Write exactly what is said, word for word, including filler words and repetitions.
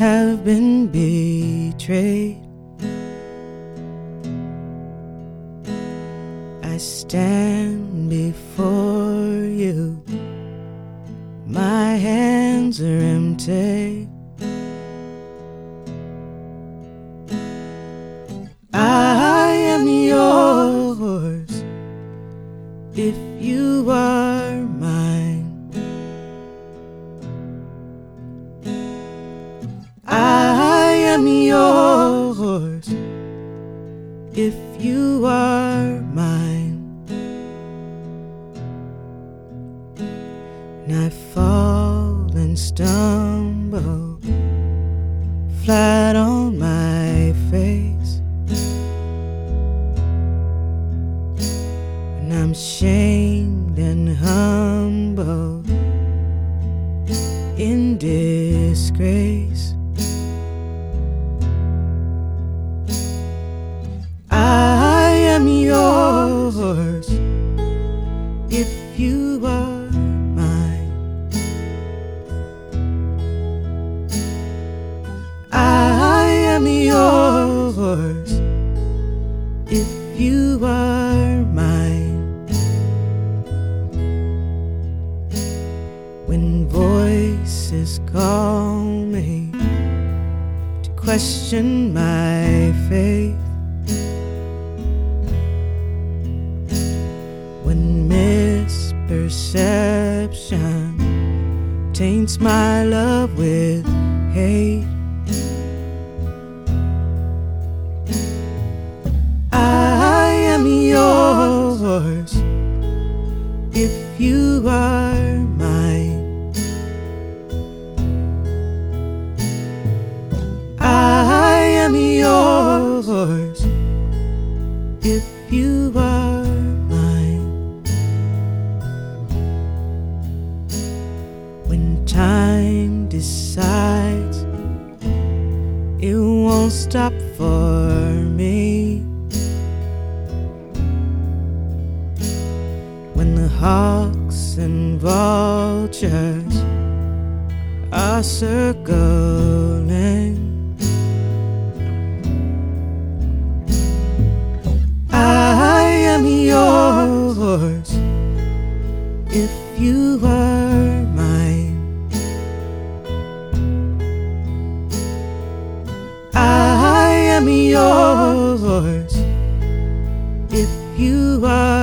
have been betrayed. I stand before you, my hands are empty. I am yours if you are mine. I am yours if you are mine. And I fall and stumble flat on my face, and I'm shamed and humbled in disgrace. I am yours if you are mine. I am yours if you are mine. When voices call me to question my faith, when misperception taints my love with hate, I am yours if you are mine. I am yours if you are mine. When time decides it won't stop for me, when the hawks and vultures are circling, I am yours if you are mine. I am yours if you are